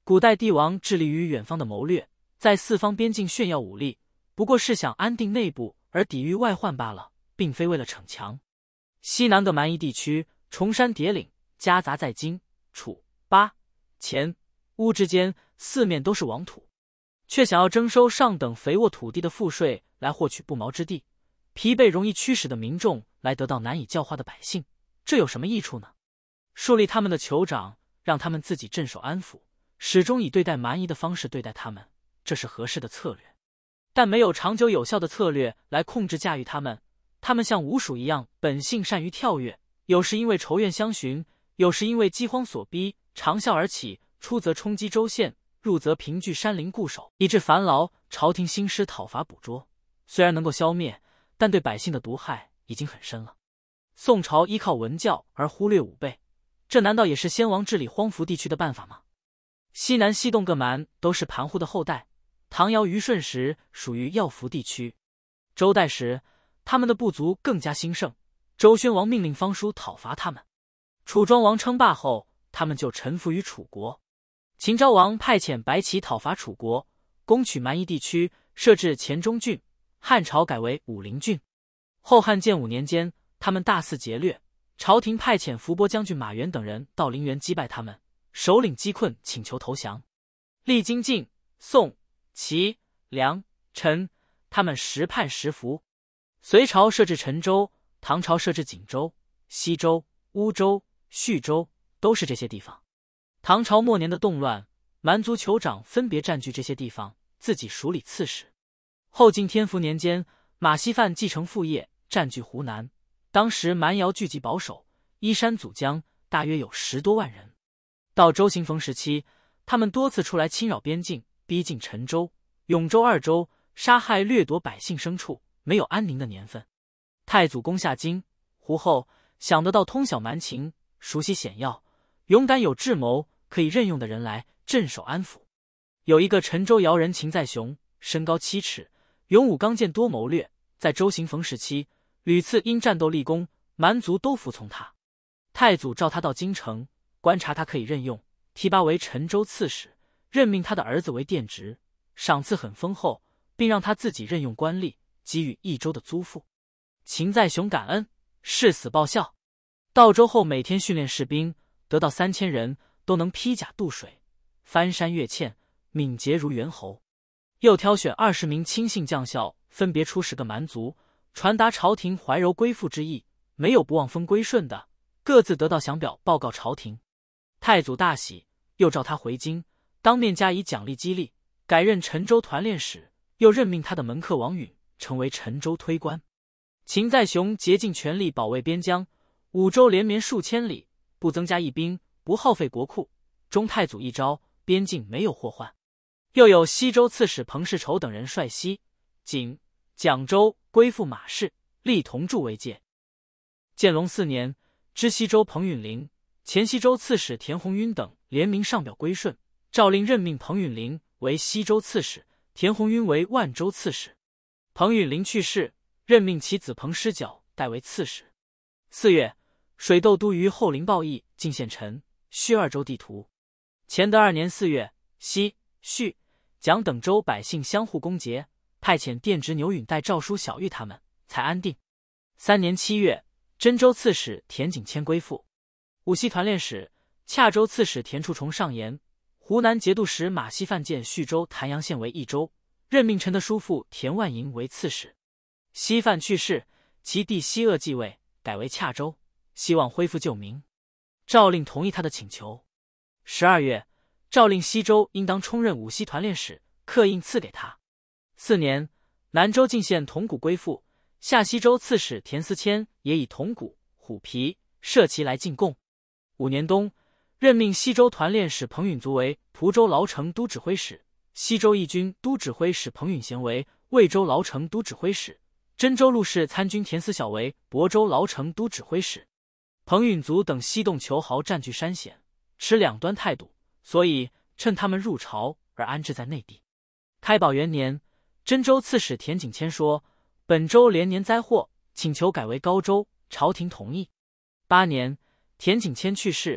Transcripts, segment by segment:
古代帝王致力于远方的谋略，在四方边境炫耀武力，不过是想安定内部而抵御外患罢了，并非为了逞强。西南的蛮夷地区，崇山叠岭，夹杂在荆、楚、巴、黔、乌之间，四面都是王土，却想要征收上等肥沃土地的赋税来获取不毛之地，疲惫容易驱使的民众来得到难以教化的百姓，这有什么益处呢？树立他们的酋长，让他们自己镇守安抚，始终以对待蛮夷的方式对待他们，这是合适的策略。但没有长久有效的策略来控制驾驭他们，他们像鼯鼠一样本性善于跳跃，有时因为仇怨相寻，有时因为饥荒所逼，长啸而起，出则冲击州县，入则平据山林固守，以致烦劳，朝廷兴师讨伐捕捉。虽然能够消灭，但对百姓的毒害已经很深了。宋朝依靠文教而忽略武备，这难道也是先王治理荒芜地区的办法吗？西南西东各蛮都是盘瓠的后代，唐尧虞舜时属于要服地区，周代时他们的部族更加兴盛，周宣王命令方叔讨伐他们。楚庄王称霸后，他们就臣服于楚国。秦昭王派遣白起讨伐楚国，攻取蛮夷地区，设置黔中郡，汉朝改为武陵郡。后汉建武年间，他们大肆劫掠，朝廷派遣伏波将军马援等人到陵园击败他们，首领击困，请求投降。历经晋、宋、齐、梁、陈，他们时叛时服。隋朝设置陈州，唐朝设置锦州、西州、乌州、叙州，都是这些地方。唐朝末年的动乱，蛮族酋长分别占据这些地方，自己署理刺史。后晋天福年间，马希范继承父业，占据湖南。当时蛮瑶聚集保守，依山阻江，大约有10多万人。到周行逢时期，他们多次出来侵扰边境，逼近陈州、永州2州，杀害掠夺百姓牲畜，没有安宁的年份。太祖攻下京、胡后，想得到通晓蛮情，熟悉险要，勇敢有智谋，可以任用的人来镇守安抚。有一个陈州姚人秦在雄，身高7尺，勇武刚健，多谋略，在周行逢时期屡次因战斗立功，蛮族都服从他。太祖召他到京城观察，他可以任用，提拔为陈州刺史，任命他的儿子为殿直，赏赐很丰厚，并让他自己任用官吏，给予1州的租赋。秦在雄感恩，誓死报效。到州后每天训练士兵，得到3000人，都能披甲渡水，翻山越堑，敏捷如猿猴。又挑选20名亲信将校，分别出10个蛮族，传达朝廷怀柔归附之意，没有不望封归顺的，各自得到降表报告朝廷。太祖大喜，又召他回京，当面加以奖励激励，改任陈州团练使，又任命他的门客王允成为陈州推官。秦在雄竭尽全力保卫边疆，5州连绵数千里，不增加一兵，不耗费国库，中太祖一招，边境没有祸患。又有西州刺史彭世仇等人率西、锦、蒋州归附马氏，立同柱为界。建隆4年，知西州彭允麟、前西州刺史田弘晕等联名上表归顺，诏令任命彭允麟为西州刺史，田弘晕为万州刺史。彭允麟去世，任命其子彭师角代为刺史。4月，水窦督于后陵报义进献陈、叙2州地图。乾德2年4月，西、叙、蒋等州百姓相互攻讦，派遣殿直牛允带诏书晓谕他们，才安定。3年7月，真州刺史田景谦归附。武西团练使、洽州刺史田处崇上言，湖南节度使马希范建叙州潭阳县为1州，任命陈的叔父田万银为刺史。希范去世，其弟希鄂继位，改为洽州，希望恢复旧名。诏令同意他的请求。12月，诏令西州应当充任武西团练使，刻印赐给他。4年，南州进献铜鼓归附，下西州刺史田思谦也以铜鼓、虎皮、射旗来进贡。5年冬，任命西州团练使彭允卒为蒲州牢城都指挥使，西州义军都指挥使彭允贤为魏州牢城都指挥使，真州陆氏参军田思晓为亳州牢城都指挥使。彭允族等西动求豪，占据山险，持两端态度，所以趁他们入朝而安置在内地。开宝元年，真州刺史田景谦说，本州连年灾祸，请求改为高州，朝廷同意。8年，田景谦去世，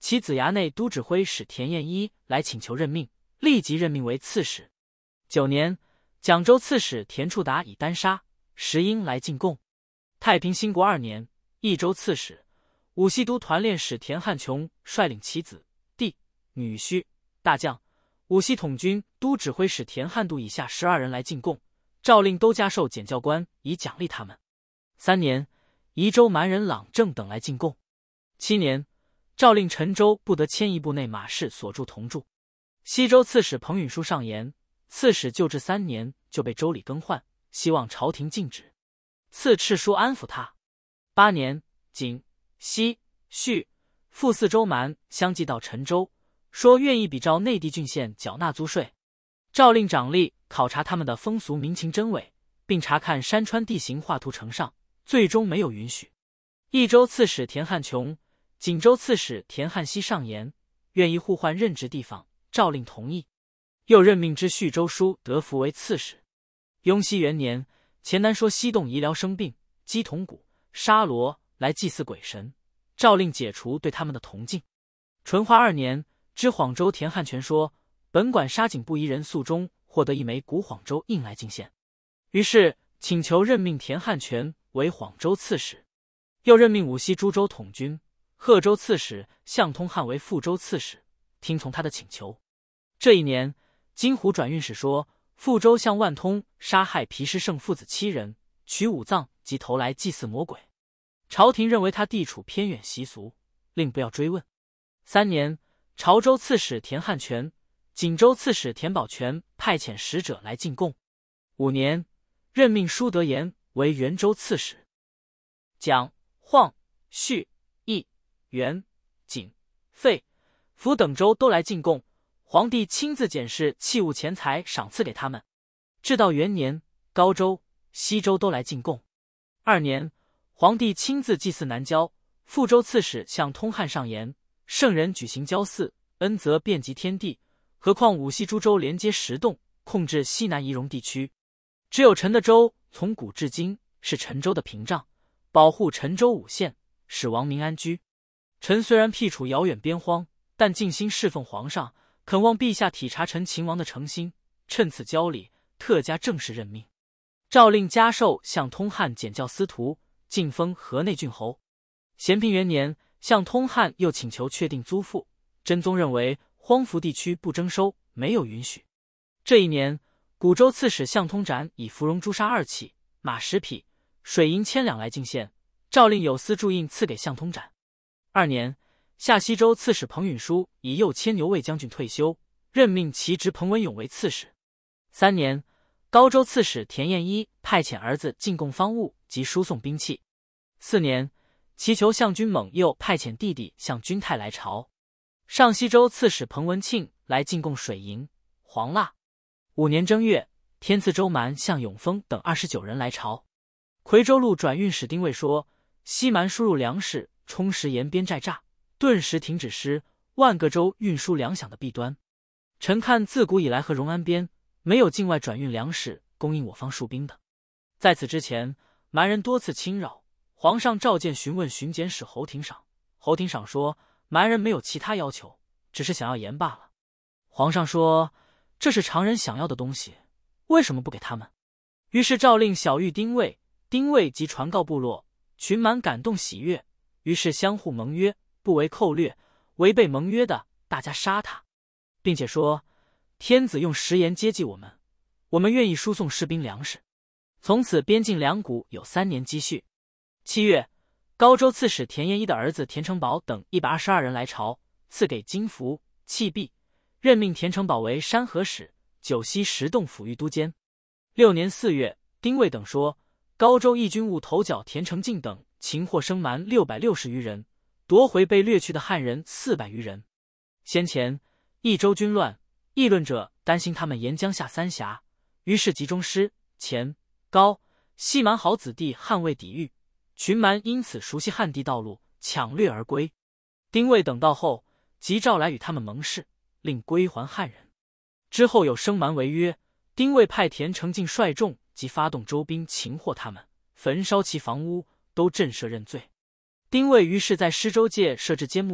其子衙内都指挥使田彦一来请求任命，立即任命为刺史。9年，蒋州刺史田处达以单杀石英来进贡。太平兴国2年，益州刺史、武西都团练使田汉琼率领其子、弟、女婿、大将、武西统军都指挥使田汉度以下12人来进贡，诏令都加授检校官以奖励他们。3年，宜州蛮人朗正等来进贡。7年，诏令陈州不得迁移部内马氏所住同住。西州刺史彭允书上言，刺史就职3年就被州里更换，希望朝廷禁止。赐敕书安抚他。8年，景、西、叙、复4州蛮相继到陈州，说愿意比照内地郡县缴纳租税。诏令长吏考察他们的风俗民情真伪，并查看山川地形，画图呈上，最终没有允许。益州刺史田汉琼、锦州刺史田汉熙上言，愿意互换任职地方，诏令同意。又任命知叙州书德福为刺史。雍熙元年，钱南说西洞医疗生病，鸡铜鼓、沙罗来祭祀鬼神，诏令解除对他们的铜禁。淳化2年，知晃州田汉全说，本管沙井部一人肃中获得一枚古晃州印来进献，于是请求任命田汉全为晃州刺史。又任命武西诸州统军、贺州刺史向通汉为富州刺史，听从他的请求。这一年，金湖转运使说，富州向万通杀害皮师胜父子7人，取五脏及头来祭祀魔鬼。朝廷认为他地处偏远习俗，令不要追问。3年，潮州刺史田汉全、锦州刺史田宝全派遣使者来进贡。5年，任命舒德言为元州刺史。蒋、晃、叙、义、元、景、费、福等州都来进贡，皇帝亲自检视器物钱财，赏赐给他们。至到元年，高州、西州都来进贡。2年，皇帝亲自祭祀南郊，富州刺史向通汉上言，圣人举行郊祀，恩泽遍及天地，何况武西诸州连接10洞，控制西南仪戎地区。只有陈的州从古至今是陈州的屏障，保护陈州5县，使王民安居。陈虽然僻处遥远边荒，但尽心侍奉皇上，恳望陛下体察陈秦王的诚心，趁此交礼，特加正式任命。诏令加授向通汉检校司徒，晋封河内郡侯。咸平元年，向通汉又请求确定租赋，真宗认为荒芜地区不征收，没有允许。这一年，古州刺史向通斩以芙蓉朱砂2器、马10匹、水银1000两来进献，诏令有司铸印赐给向通斩。2年，下西州刺史彭允书以右迁牛卫将军退休，任命其侄彭文勇为刺史。3年，高州刺史田彦一派遣儿子进贡方物及输送兵器。4年，祈求向军猛又派遣弟弟向军泰来朝。上西州刺史彭文庆来进贡水银、黄蜡。5年正月，天赐州蛮向永丰等29人来朝。夔州路转运使丁谓说，西蛮输入粮食，充实沿边寨栅，顿时停止失万个州运输粮饷的弊端。臣看自古以来和荣安边没有境外转运粮食供应我方戍兵的。在此之前，蛮人多次侵扰，皇上召见询问巡检使侯廷赏。侯廷赏说，蛮人没有其他要求，只是想要盐罢了。皇上说，这是常人想要的东西，为什么不给他们？于是诏令小谕丁谓，丁谓即传告部落，群蛮感动喜悦，于是相互盟约，不为寇掠，违背盟约的，大家杀他，并且说，天子用食盐接济我们，我们愿意输送士兵粮食。从此边境粮谷有3年积蓄。7月，高州刺史田彦一的儿子田成宝等122人来朝，赐给金符、器璧，任命田成宝为山河使、九溪10洞府御都监。6年4月，丁谓等说，高州义军务头角田成进等擒获生蛮660余人，夺回被掠去的汉人400余人。先前益州军乱，议论者担心他们沿江下三峡，于是集中师、前、高、西蛮好子弟捍卫抵御，群蛮因此熟悉汉地道路，抢掠而归。丁谓等到后，即召来与他们盟誓，令归还汉人。之后有生蛮违约，丁谓派田成进率众及发动州兵擒获他们，焚烧其房屋，都震慑认罪。丁谓于是在施州界设置监牧寨，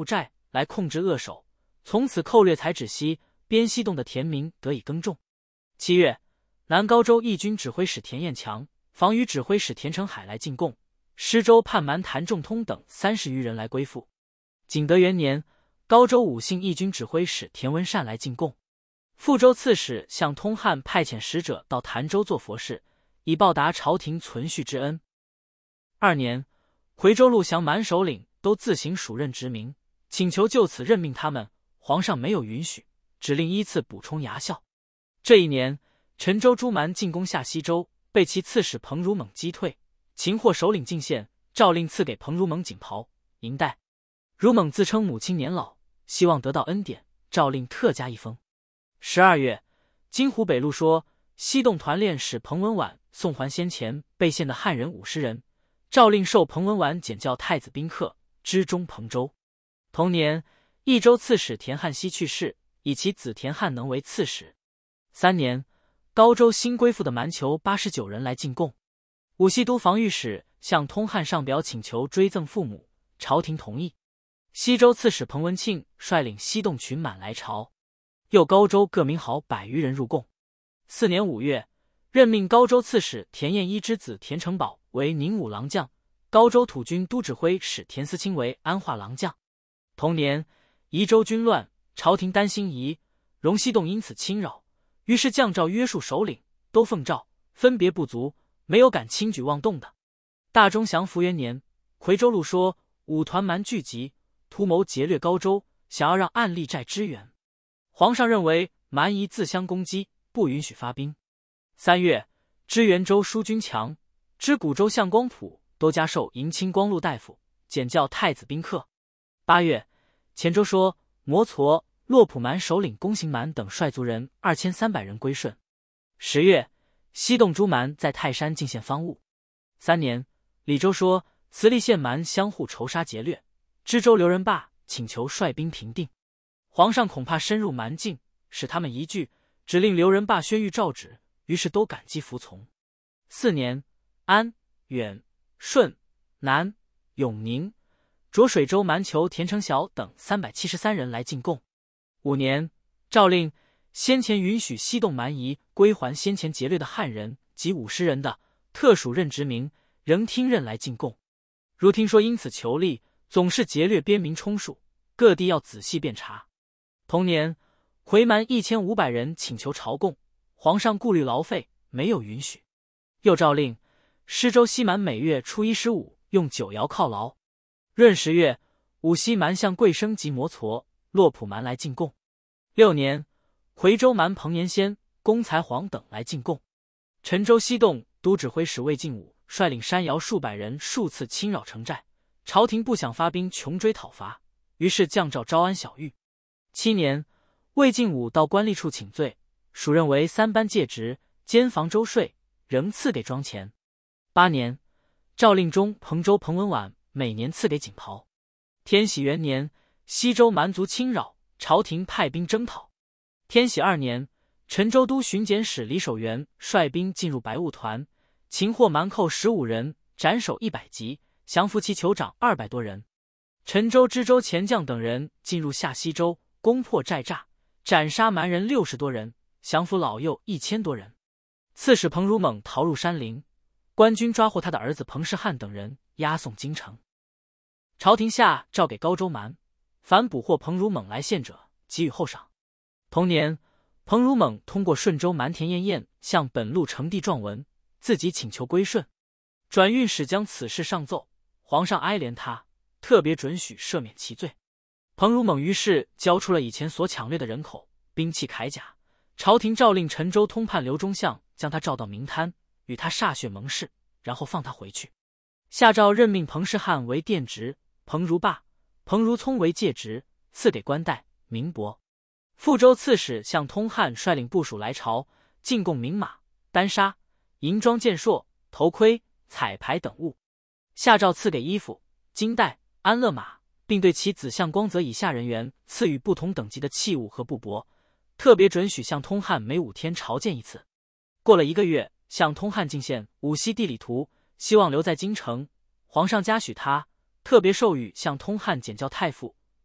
来控制扼守，从此寇掠才止息，边西洞的田民得以耕种。7月，南高州义军指挥使田彦强、防御指挥使田成海来进贡，施州判蛮谭仲通等30余人来归附。景德元年，高州武信义军指挥使田文善来进贡。富州刺史向通汉派遣使者到潭州做佛事，以报答朝廷存续之恩。2年，夔州陆降蛮首领都自行署任职名，请求就此任命他们，皇上没有允许，只令依次补充衙校。这一年，陈州诸蛮进攻下西州，被其刺史彭如猛击退，擒获首领进献，诏令赐给彭如猛锦袍、银带。如猛自称母亲年老，希望得到恩典，诏令特加一封。12月，金湖北路说西洞团练使彭文婉送还先前被陷的汉人50人，诏令授彭文婉检校太子宾客，知中彭州。同年，益州刺史田汉熙去世，以其子田汉能为刺史。3年，高州新归附的蛮酋89人来进贡，武西都防御使向通汉上表请求追赠父母，朝廷同意。西州刺史彭文庆率领西洞群满来朝，又高州各民豪100余人入贡。4年5月，任命高州刺史田彦一之子田成宝为宁武郎将，高州土军都指挥使田思清为安化郎将。同年，宜州军乱，朝廷担心宜、荣西洞因此侵扰，于是降诏约束首领，都奉诏，分别不足，没有敢轻举妄动的。大中祥符元年，夔州路说武团蛮聚集，图谋劫掠高州，想要让暗利寨支援。皇上认为蛮夷自相攻击，不允许发兵。3月，知元州舒军强、知古州相光普都加授迎亲光禄大夫，检校太子宾客。8月，黔州说摩矬、洛普蛮首领公行蛮等率族人2300人归顺。10月，西洞诸蛮在泰山进献方物。3年，李州说慈利县蛮相互仇杀劫掠，知州刘仁霸请求率兵平定。皇上恐怕深入蛮境，使他们疑惧，只令刘仁霸宣谕诏旨，于是都感激服从。4年，安、远、顺、南、永宁、浊水州蛮酋田成晓等373人来进贡。5年，诏令先前允许西洞蛮夷归还先前劫掠的汉人及50人的，特属任职名，仍听任来进贡。如听说因此求利，总是劫掠边民充数，各地要仔细遍查。同年，回蛮1500人请求朝贡，皇上顾虑劳费，没有允许。又诏令施州西蛮每月初1、15用酒肴犒劳。闰10月，武西蛮向贵生及摩矬、洛普蛮来进贡。6年，夔州蛮彭延先、公才黄等来进贡。陈州西洞都指挥使魏晋武率领山摇数百人数次侵扰城寨，朝廷不想发兵穷追讨伐，于是降诏招安小狱。7年，魏晋武到官吏处请罪，署任为3班戒职，兼防州税，仍赐给庄钱。8年，诏令中彭州彭文婉每年赐给锦袍。天禧元年，西州蛮族侵扰，朝廷派兵征讨。天禧2年，陈州都巡检使李守元率兵进入白雾团，擒获蛮寇15人，斩首100级，降服其酋长200多人。陈州知州钱将等人进入下西州，攻破寨栅，斩杀蛮人60多人，降服老幼1000多人。刺史彭如猛逃入山林，官军抓获他的儿子彭世汉等人，押送京城。朝廷下诏给高州蛮，凡捕获彭如猛来献者，给予厚赏。同年，彭如猛通过顺州蛮田彦彦向本路呈递状文，自己请求归顺。转运使将此事上奏，皇上哀怜他，特别准许赦免其罪。彭如猛于是交出了以前所抢掠的人口、兵器铠甲。朝廷诏令陈州通判刘忠相将他召到明滩，与他歃血盟誓，然后放他回去。下诏任命彭世汉为殿直，彭如霸、彭如聪为戒职，赐给官带、名帛。富州刺史向通汉率领部属来朝，进贡名马、单纱、银装健硕、头盔、彩牌等物。下诏赐给衣服、金带、安乐马，并对其子向光泽以下人员赐予不同等级的器物和布帛，特别准许向通汉每5天朝见一次。过了1个月，向通汉进献武西地理图，希望留在京城。皇上嘉许他，特别授予向通汉检校太傅，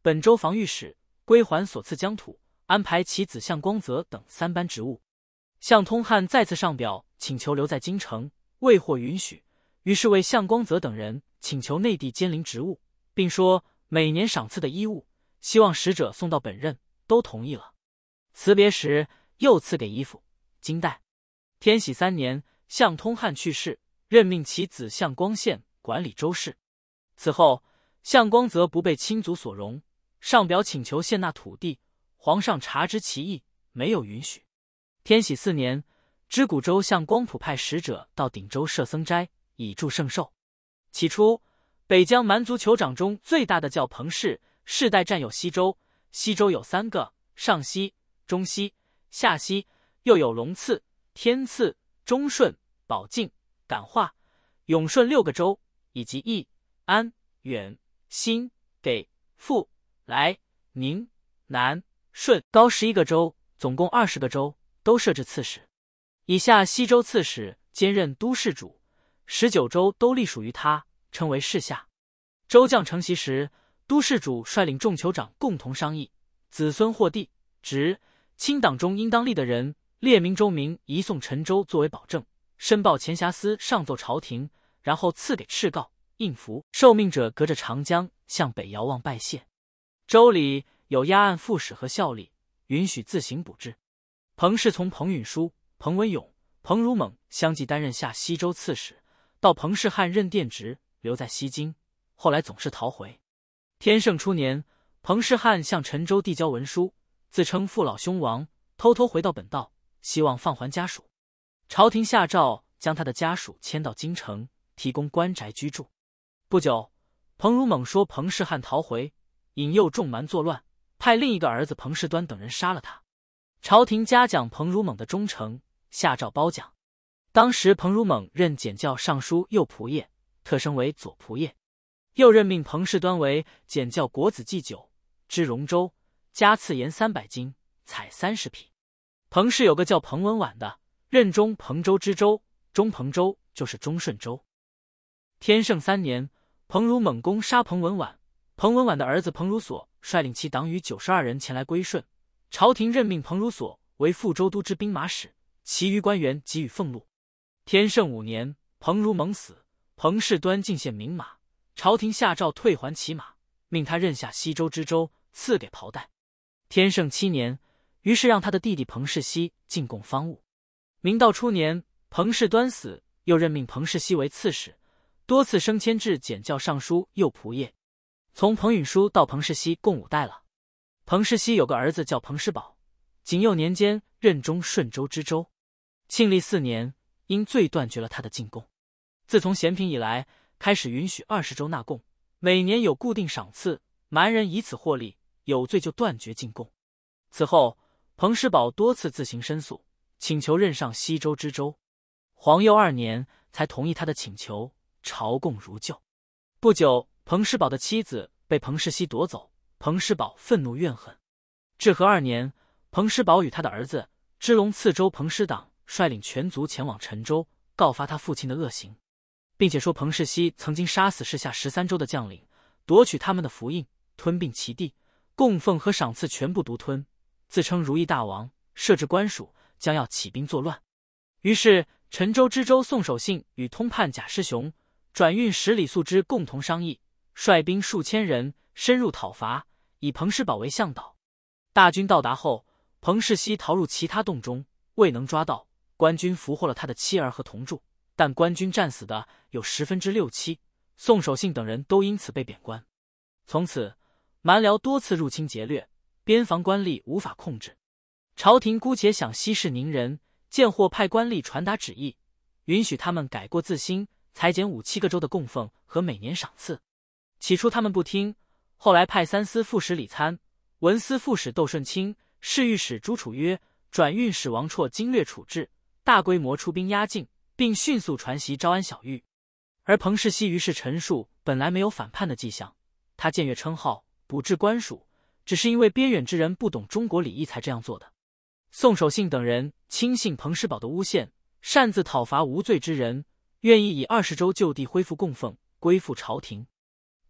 本州防御使，归还所赐疆土，安排其子向光泽等3班职务。向通汉再次上表请求留在京城，未获允许，于是为向光泽等人请求内地监临职务，并说每年赏赐的衣物，希望使者送到本任，都同意了。辞别时又赐给衣服、金带。天禧3年，向通汉去世，任命其子向光宪管理州事。此后，向光泽不被亲族所容，上表请求献纳土地，皇上察知其意，没有允许。天禧4年，知古州向光普派使者到鼎州设僧斋，以助圣寿。起初，北疆蛮族酋长中最大的叫彭氏，世代占有西州。西州有3个：上西、中西、下西，又有龙次、天次、忠顺、保靖、感化、永顺6个州，以及义、安、远、新、给、富、来、宁、南、顺、高11个州，总共20个州，都设置刺史。以下西州刺史兼任都市主，19州都隶属于他，称为市下。州将承袭时，都市主率领众酋长共同商议，子孙获地、职，亲党中应当立的人，列明州名，移送陈州作为保证，申报前辖司上奏朝廷，然后赐给敕告、印符。受命者隔着长江向北遥望拜谢。州里有押案副使和效力，允许自行补制。彭氏从彭允书、彭文勇、彭如猛相继担任下西州刺史，到彭世汉任殿职，留在西京，后来总是逃回。天圣初年，彭世汉向陈州递交文书，自称父老兄亡，偷偷回到本道，希望放还家属。朝廷下诏将他的家属迁到京城，提供官宅居住。不久，彭如猛说彭世汉逃回，引诱众蛮作乱，派另一个儿子彭世端等人杀了他。朝廷嘉奖彭如猛的忠诚，下诏褒奖。当时彭如猛任检校尚书右仆射，特升为左仆射，又任命彭世端为检校国子祭酒，知荣州，加赐盐300斤，采30匹。彭氏有个叫彭文婉的，任中彭州知州，中彭州就是中顺州。天圣3年，彭如猛攻杀彭文婉，彭文婉的儿子彭如所率领其党羽92人前来归顺。朝廷任命彭如所为副州都知兵马使，其余官员给予俸禄。天圣5年，彭如猛死，彭世端进献名马，朝廷下诏退还其马，命他任下西州知州，赐给袍带。天圣7年，于是让他的弟弟彭世熙进贡方物。明道初年，彭世端死，又任命彭世熙为刺史，多次升迁至检校尚书右仆射。从彭允书到彭世熙共5代了。彭世熙有个儿子叫彭世宝，景佑年间任中顺州知州。庆历4年，因罪断绝了他的进贡。自从咸平以来，开始允许20州纳贡，每年有固定赏赐，蛮人以此获利，有罪就断绝进贡。此后，彭世宝多次自行申诉，请求任上西州知州。皇佑2年才同意他的请求，朝贡如旧。不久，彭世宝的妻子被彭世熙夺走，彭世宝愤怒怨恨。至和2年，彭世宝与他的儿子支龙次州彭师党率领全族前往陈州，告发他父亲的恶行，并且说彭世熙曾经杀死市下13州的将领，夺取他们的符印，吞并其地，供奉和赏赐全部独吞，自称如意大王，设置官署，将要起兵作乱。于是陈州知州宋守信与通判贾师雄、转运使李素之共同商议，率兵数千人深入讨伐，以彭世宝为向导。大军到达后，彭世熙逃入其他洞中，未能抓到，官军俘获了他的妻儿和同住，但官军战死的有6/10、7%，宋守信等人都因此被贬官。从此，蛮辽多次入侵劫掠，边防官吏无法控制。朝廷姑且想息事宁人，见或派官吏传达旨意，允许他们改过自新，裁减5-7个州的供奉和每年赏赐。起初他们不听，后来派3司副使李参、文司副使窦顺清、侍御史朱楚约、转运使王绰经略处置，大规模出兵压境，并迅速传檄招安小狱。而彭世熙于是陈述本来没有反叛的迹象，他僭越称号，补置官署，只是因为边远之人不懂中国礼义才这样做的。宋守信等人轻信彭世宝的诬陷，擅自讨伐无罪之人，愿意以20州就地恢复供奉，归附朝廷。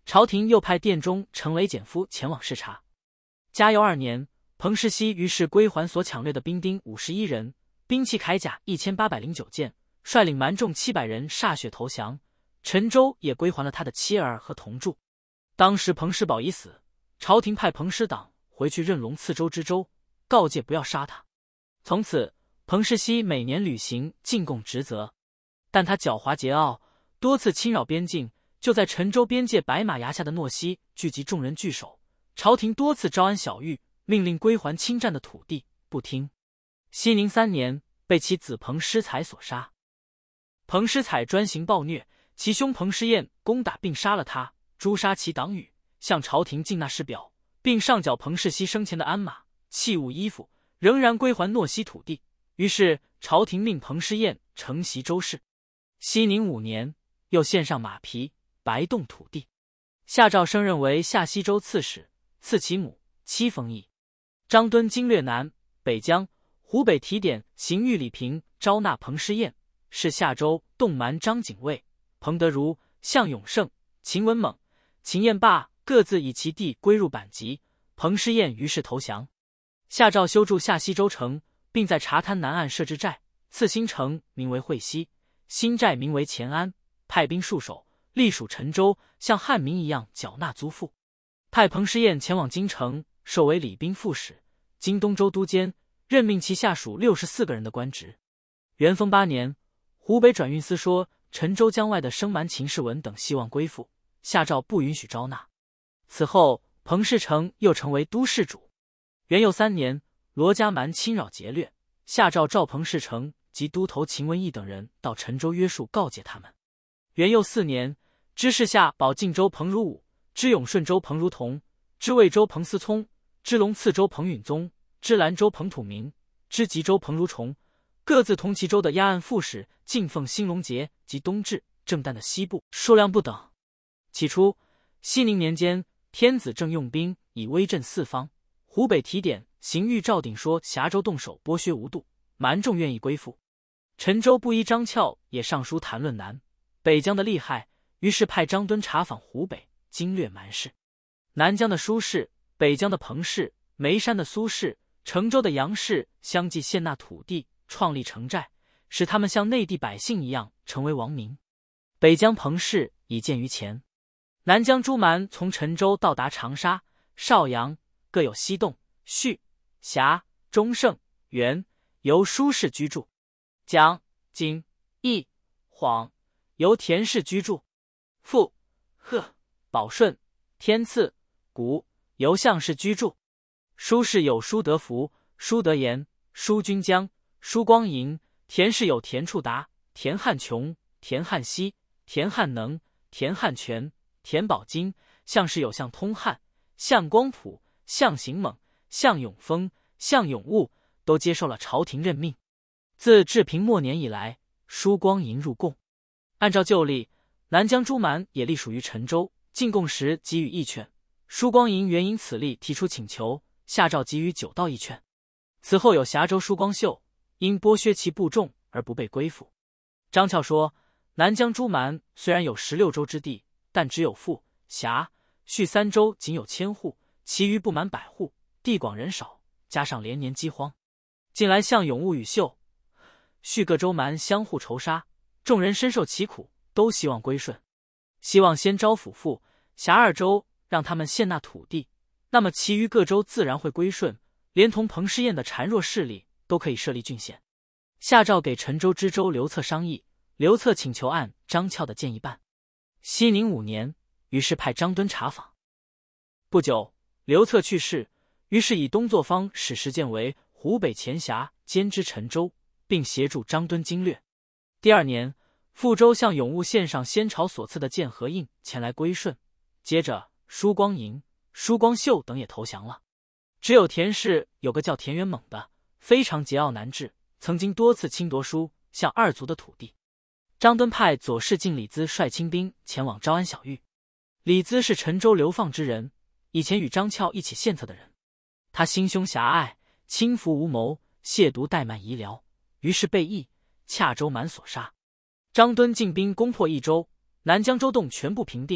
朝廷又派殿中程雷简夫前往视察。嘉佑2年，彭世熙于是归还所抢掠的兵丁51人，兵器铠甲1809件，率领蛮众700人歃血投降。陈州也归还了他的妻儿和同住。当时彭师宝已死，朝廷派彭师党回去任龙次州知州，告诫不要杀他。从此，彭世熙每年履行进贡职责，但他狡猾桀骜，多次侵扰边境。就在陈州边界白马崖下的诺西聚集众人据守，朝廷多次招安小玉，命令归还侵占的土地，不听。熙宁3年，被其子彭师才所杀。彭师才专行暴虐，其兄彭师彦攻打并杀了他，诛杀其党羽，向朝廷进纳誓表，并上缴彭世熙生前的鞍马、器物、衣服，仍然归还诺西土地。于是朝廷命彭师彦承袭州事。熙宁5年，又献上马匹、白洞土地。夏诏升任为下西州刺史，赐其母戚封邑。张敦经略南北疆、湖北提点刑狱李平招纳彭师彦，是夏州洞蛮张景卫、彭德如、向永胜、秦文猛、秦彦霸各自以其地归入阪籍，彭师彦于是投降。夏诏修筑下西州城，并在茶滩南岸设置寨，赐新城名为会西，新寨名为乾安，派兵戍守，隶属陈州，像汉民一样缴纳租赋。派彭师彦前往京城，授为礼兵副使、京东州督监，任命其下属64个人的官职。元丰8年，湖北转运司说陈州江外的生蛮秦世文等希望归附，下诏不允许招纳。此后，彭世成又成为都市主。元佑3年，罗家蛮侵扰劫掠，下诏召彭世成及都头秦文义等人到陈州约束，告诫他们。元佑4年，知事下保靖州彭如武，知永顺州彭如同，知魏州彭思聪，知龙次州彭允宗，知兰州彭土明，知吉州彭如崇，各自同其州的押案副使进奉兴隆节及东至、正旦的西部，数量不等。起初，熙宁年间，天子正用兵以威震四方。湖北提点刑狱赵鼎说峡州动手剥削无度，蛮众愿意归附。陈州布衣张翘也上书谈论南北疆的厉害，于是派张敦查访湖北，经略蛮事。南疆的舒氏、北疆的彭氏、眉山的苏氏、成州的杨氏相继献纳土地，创立城寨，使他们像内地百姓一样成为王民。北疆彭氏已见于前。南疆诸蛮从陈州到达长沙、邵阳，各有西洞、叙、峡、中胜、原，由舒氏居住；江、津、益、晃，由田氏居住；富、贺、保顺、天赐、谷，由向氏居住。舒氏有舒德福、舒德言、舒君江、舒光营；田氏有田处达、田汉琼、田汉熙、田汉能、田汉全、田宝金；向氏有向通汉、向光普、向行猛、向永丰、向永悟，都接受了朝廷任命。自治平末年以来，舒光营入贡。按照旧例，南疆诸蛮也隶属于陈州，进贡时给予1券。舒光营原因此例提出请求，下诏给予9道1券。此后有峡州舒光秀，因剥削其部众而不被归附。张翘说，南疆诸蛮虽然有16州之地，但只有富、峡、叙3州仅有1000户，其余不满100户，地广人少，加上连年饥荒。近来向永悟与秀、叙各州蛮相互仇杀，众人深受其苦，都希望归顺。希望先招抚富、峡2州，让他们献纳土地，那么其余各州自然会归顺，连同彭师彦的孱弱势力都可以设立郡县。下诏给陈州知州刘策商议，刘策请求按张翘的建议办。熙宁5年，于是派张敦查访。不久，刘策去世，于是以东作坊使石建为湖北前辖，兼知陈州，并协助张敦经略。第2年，富州向永悟献上先朝所赐的剑和印前来归顺，接着舒光营、舒光秀等也投降了。只有田氏有个叫田元猛的，非常桀骜难治，曾经多次侵夺舒、向2族的土地。张敦派左侍进李兹率亲兵前往招安小玉。李兹是陈州流放之人，以前与张翘一起献策的人。他心胸狭隘，轻浮无谋，亵渎怠慢夷僚，于是被缢，洽州蛮所杀。张敦进兵攻破益州，南疆州洞全部平定，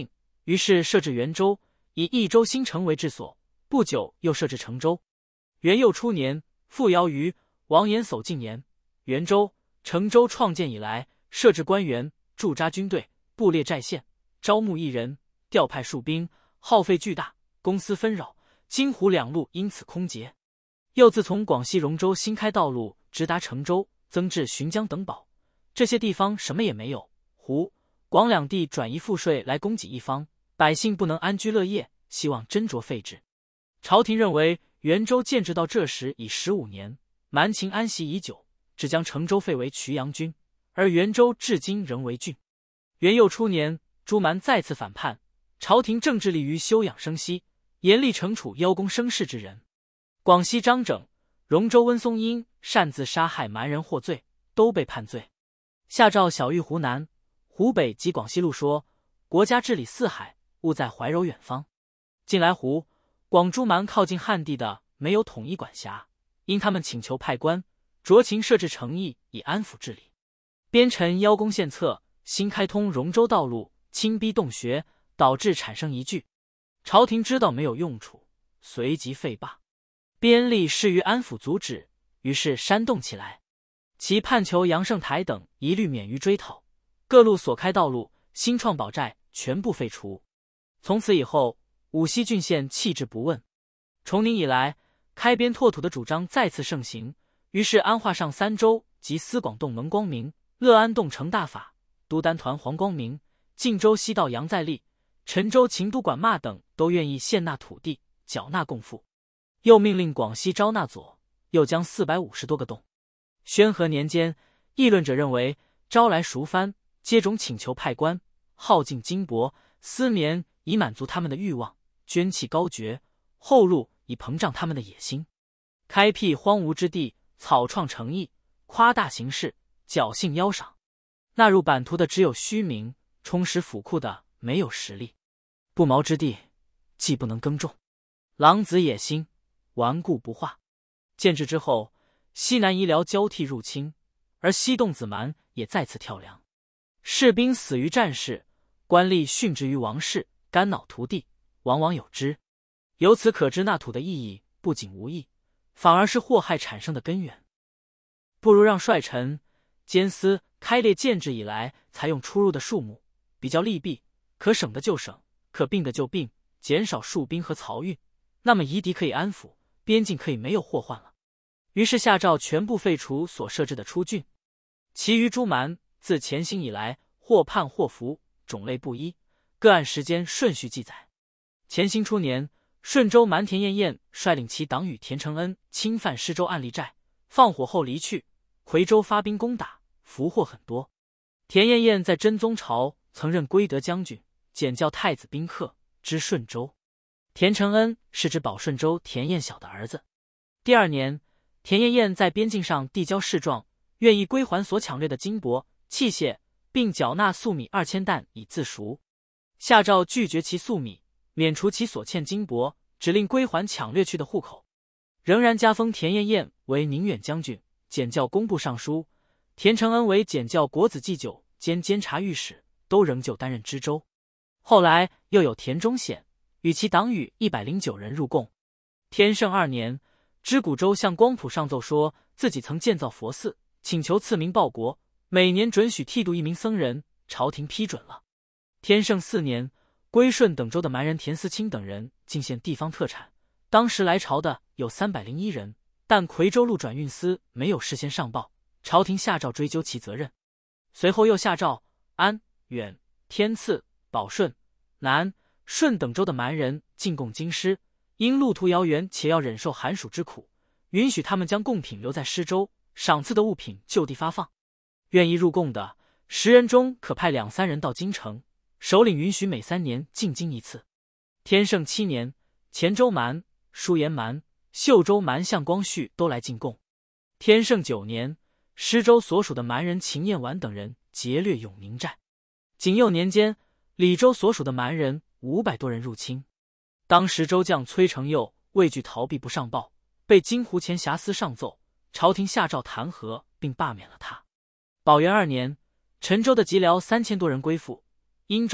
于是设置元州，以益州新城为治所。不久又设置成州。元佑初年，傅尧于、王延叟进言，元州、成州创建以来，设置官员，驻扎军队，布列寨县，招募艺人，调派戍兵，耗费巨大，公私纷扰，京湖两路因此空竭。又自从广西荣州新开道路直达成州，增置浔江等堡，这些地方什么也没有，湖、广两地转移赋税来供给一方，百姓不能安居乐业，希望斟酌废止。朝廷认为元州建制到这时已15年，蛮秦安息已久，只将成州废为衢阳郡，而元州至今仍为郡。元佑初年，朱蛮再次反叛，朝廷正致力于休养生息，严厉惩处邀功生事之人。广西张整、荣州温松因擅自杀害蛮人获罪，都被判罪。下诏晓谕湖南、湖北及广西路说：国家治理四海，务在怀柔远方。近来湖、广诸蛮靠近汉地的没有统一管辖，因他们请求派官，酌情设置诚意，以安抚治理。边臣邀功献策，新开通荣州道路，清逼洞穴，导致产生疑惧。朝廷知道没有用处，随即废罢。边吏适于安抚阻止，于是煽动起来。其判囚杨胜台等一律免于追讨，各路所开道路、新创堡寨全部废除。从此以后，武溪郡县弃之不问。崇宁以来，开边拓土的主张再次盛行，于是安化上三州及司广洞蒙光明、乐安洞程大法、都丹团黄光明、晋州西道杨再立、陈州秦都管骂等都愿意献纳土地，缴纳贡赋。又命令广西招纳左，又将450多个洞。宣和年间，议论者认为招来赎藩，接种请求派官，耗尽金帛、丝棉，以满足他们的欲望，捐弃高爵，后路以膨胀他们的野心，开辟荒芜之地，草创诚意，夸大形势，侥幸邀赏。纳入版图的只有虚名，充实府库的没有实力。不毛之地，既不能耕种，狼子野心，顽固不化。建制之后，西南夷辽交替入侵，而西洞子蛮也再次跳梁。士兵死于战事，官吏殉职于王室，肝脑涂地，往往有之。由此可知，纳土的意义不仅无益，反而是祸害产生的根源。不如让帅臣、监司开列建制以来采用出入的数目，比较利弊，可省的就省，可并的就并，减少戍兵和漕运，那么夷狄可以安抚，边境可以没有祸患了。于是下诏全部废除所设置的出郡。其余诸蛮自前兴以来，或叛或服，种类不一，各按时间顺序记载。前兴初年，顺州蛮田彦彦率领其党羽田承恩侵犯施州暗利寨，放火后离去。夔州发兵攻打，俘获很多。田彦彦在真宗朝曾任归德将军，检校太子宾客，知顺州。田承恩是指保顺州田彦晓的儿子。第2年，田彦彦在边境上递交示状，愿意归还所抢掠的金帛、器械，并缴纳粟米2000担以自赎。下诏拒绝其粟米，免除其所欠金帛，只令归还抢掠去的户口。仍然加封田彦彦为宁远将军，检校工部尚书，田承恩为检校国子祭酒兼监察御史，都仍旧担任知州。后来又有田中显与其党羽109人入贡。天圣2年，知古州向光谱上奏说自己曾建造佛寺，请求赐名报国，每年准许剃度1名僧人，朝廷批准了。天圣4年，归顺等州的蛮人田思清等人进献地方特产，当时来朝的有301人，但夔州路转运司没有事先上报，朝廷下诏追究其责任。随后又下诏安、远、天赐、保顺、南、顺等州的蛮人进贡京师，因路途遥远且要忍受寒暑之苦，允许他们将贡品留在施州，赏赐的物品就地发放。愿意入贡的10人中可派2-3人到京城，首领允许每3年进京一次。天圣7年，黔州蛮、舒延蛮、秀州蛮向光绪都来进贡。天圣9年，施州所属的蛮人秦彦婉等人劫掠永宁寨。景佑年间，李州所属的蛮人500多人入侵。当时州将崔成佑畏惧逃避不上报，被金湖前辖司上奏，朝廷下诏弹劾并罢免了他。宝元2年，陈州的籍辽3000多人归附，殷州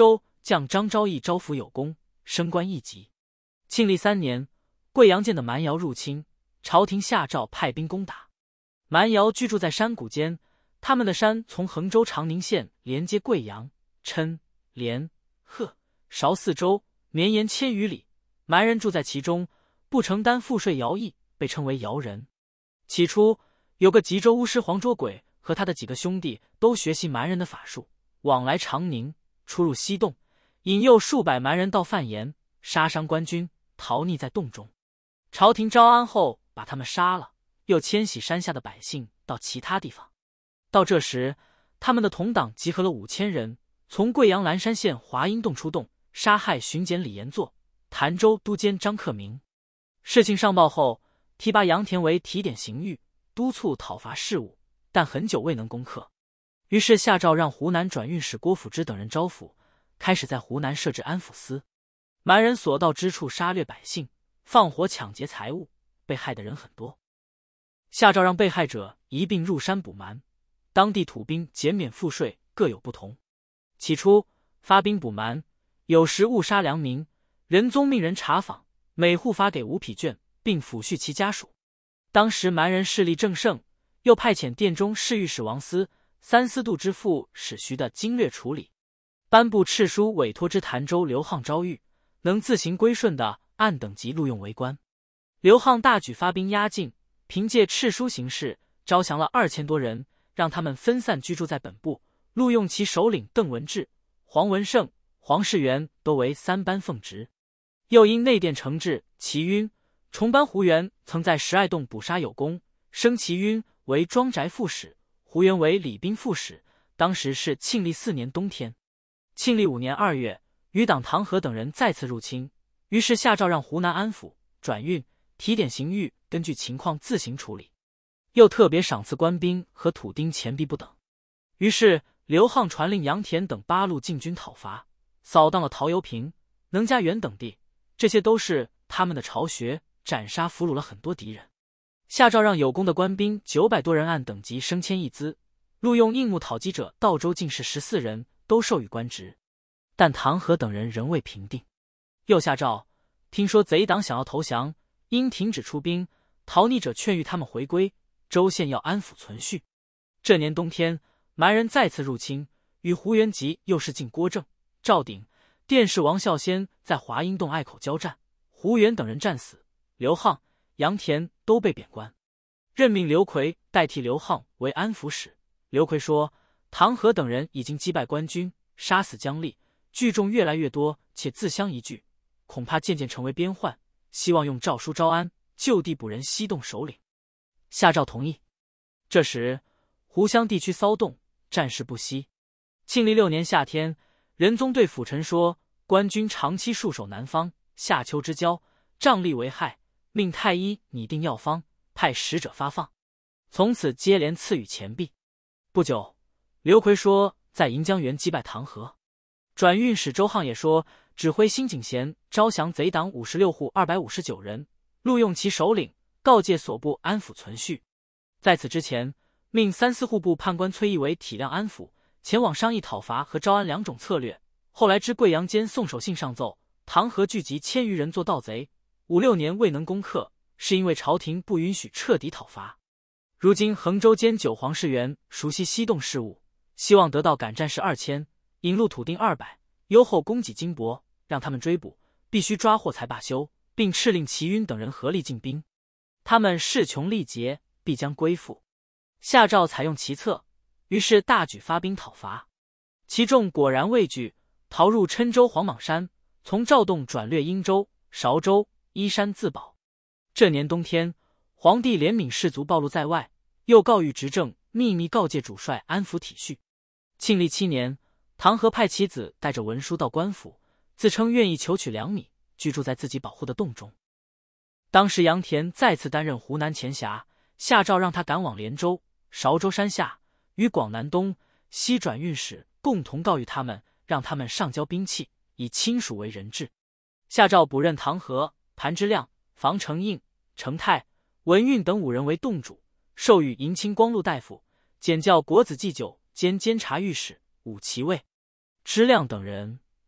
将张昭义招抚有功，升官一级。庆历3年，贵阳县的蛮瑶入侵，朝廷下诏派兵攻打。蛮瑶居住在山谷间，他们的山从衡州长宁县连接贵阳、郴、连、贺、韶4州，绵延1000余里。蛮人住在其中，不承担赋税徭役，被称为徭人。起初，有个吉州巫师黄捉鬼和他的几个兄弟都学习蛮人的法术，往来长宁，出入西洞，引诱数百蛮人到犯盐，杀伤官军，逃匿在洞中。朝廷招安后，把他们杀了，又迁徙山下的百姓到其他地方。到这时，他们的同党集合了5000人，从贵阳蓝山县华阴洞出动，杀害巡检李延作、潭州都监张克明。事情上报后，提拔杨田为提点刑狱，督促讨伐事务，但很久未能攻克。于是下诏让湖南转运使郭辅之等人招抚，开始在湖南设置安抚司。蛮人所到之处杀掠百姓，放火抢劫财物，被害的人很多。下诏让被害者一并入山捕蛮，当地土兵减免赋税各有不同。起初发兵捕蛮，有时误杀良民，仁宗命人查访，每户发给5匹绢，并抚恤其家属。当时蛮人势力正盛，又派遣殿中侍御史王思、三司度之副使徐的经略处理，颁布敕书委托之潭州刘沆招谕，能自行归顺的按等级录用为官。刘沆大举发兵压境，凭借敕书行事，招降了2000多人，让他们分散居住在本部，录用其首领邓文志、黄文胜、黄世元都为3班奉职。又因内殿承制齐晕、重班胡元曾在石爱洞捕杀有功，升齐晕为庄宅副使，胡元为礼宾副使。当时是庆历4年冬天。庆历5年2月，余党唐河等人再次入侵，于是下诏让湖南安抚、转运、提点刑狱根据情况自行处理，又特别赏赐官兵和土丁钱币不等。于是刘沆传令杨田等8路进军讨伐，扫荡了陶油坪、能家园等地，这些都是他们的巢穴，斩杀俘虏了很多敌人。下诏让有功的官兵900多人按等级升迁一资，录用应募讨击者道州进士14人，都授予官职。但唐河等人仍未平定，又下诏听说贼党想要投降，应停止出兵，逃匿者劝谕他们回归，州县要安抚存续。这年冬天，蛮人再次入侵，与胡元吉又是进郭正、赵鼎、殿试王孝先在华阴洞隘口交战，胡元等人战死，刘沆、杨田都被贬官，任命刘奎代替刘沆为安抚使。刘奎说，唐河等人已经击败官军，杀死将吏，聚众越来越多，且自相一聚，恐怕渐渐成为边患，希望用诏书招安，就地补任西洞首领。下诏同意。这时湖湘地区骚动，战事不息。庆历6年夏天，仁宗对辅臣说，官军长期戍守南方，夏秋之交，瘴疠为害，命太医拟定药方，派使者发放。从此接连赐予钱币。不久，刘奎说在银江源击败唐河。转运使周沆也说，指挥辛景贤招降贼党56户259人，录用其首领，告诫所部安抚存续。在此之前，命3司户部判官崔义为体谅安抚，前往商议讨伐和招安2种策略。后来知贵阳间送手信上奏，唐河聚集1000余人做盗贼，5、6年未能攻克，是因为朝廷不允许彻底讨伐。如今衡州监9黄世元熟悉西洞事务，希望得到赶战士2000，引路土丁200，优厚供给金帛，让他们追捕，必须抓获才罢休，并敕令齐晕等人合力进兵。他们势穷力竭，必将归附。下诏采用其策，于是大举发兵讨伐。其众果然畏惧，逃入郴州黄莽山，从赵洞转略英州、韶州、依山自保。这年冬天，皇帝怜悯士卒暴露在外，又告谕执政，秘密告诫主帅安抚体恤。庆历7年，唐河派其子带着文书到官府，自称愿意求取粮米，居住在自己保护的洞中。当时杨田再次担任湖南前辖，下诏让他赶往连州、韶州山下，与广南东西转运使共同告谕他们，让他们上交兵器，以亲属为人质。下诏补任唐河、盘之亮、房承应、程泰、文运等5人为洞主，授予银青光禄大夫，检校国子祭酒兼监察御史，武其位。知亮等人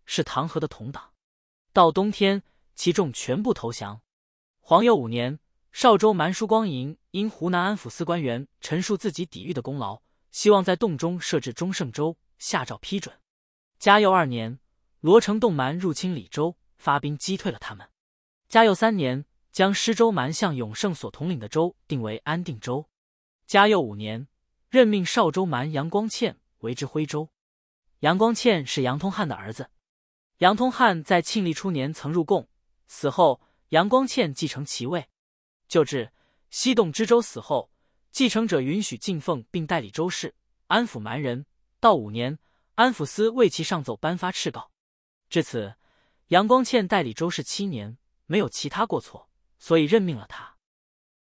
是唐河的同党。到冬天，其众全部投降。皇佑5年，邵州蛮叔光莹因湖南安抚司官员陈述自己抵御的功劳，希望在洞中设置中圣州，下诏批准。嘉佑2年，罗成洞蛮入侵李州，发兵击退了他们。嘉佑3年，将施州蛮向永胜所统领的州定为安定州。嘉佑5年，任命邵州蛮杨光倩为之徽州。杨光倩是杨通汉的儿子。杨通汉在庆历初年曾入贡，死后杨光倩继承其位。旧制，西洞知州死后，继承者允许进奉并代理州事，安抚蛮人。到5年，安抚司为其上奏颁发敕告。至此，杨光倩代理州事7年，没有其他过错，所以任命了他。